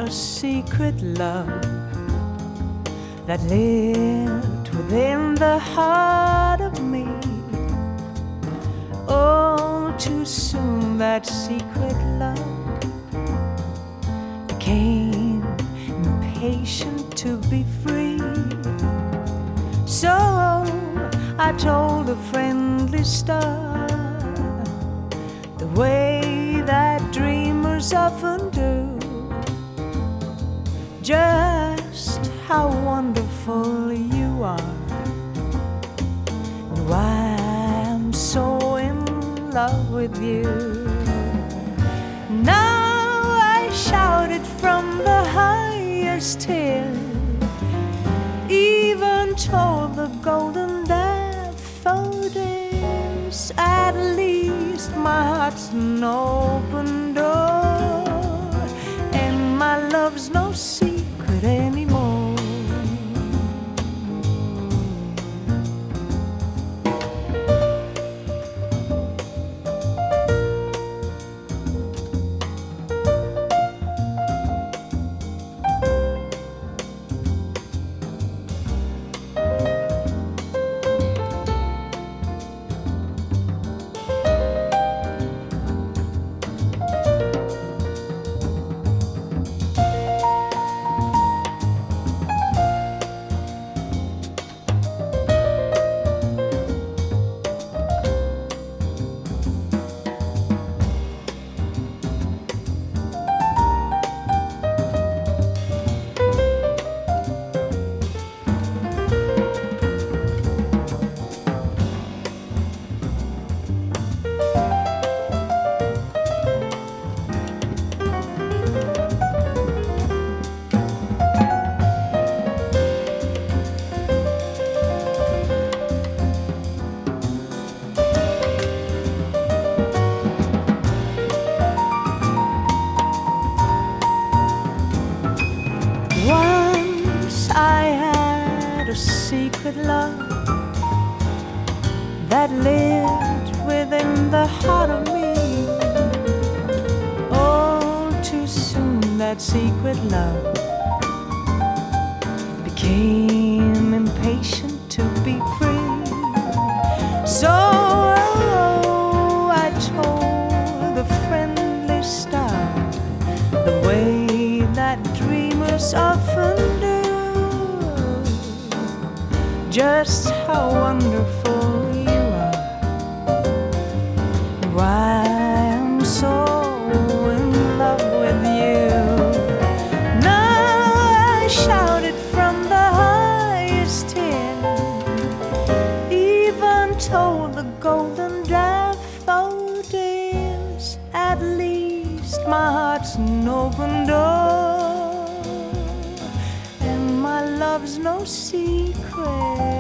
a secret love that lived within the heart of me. Oh, too soon that secret love became impatient to be free. So I told a friendly star, the way that dreamers often do, just how wonderful you are, and why I'm so in love with you. Now I shouted from the highest hill, even told the golden daffodils, at least my heart's an open door, and my love's no secret anymore. A secret love that lived within the heart of me. Oh, too soon that secret love became impatient to be free. So I told the friendly star, the way that dreamers often do, just how wonderful you are, why I'm so in love with you. Now I shouted from the highest hill, even told the golden daffodils, at least my heart's an open door, and my love's no secret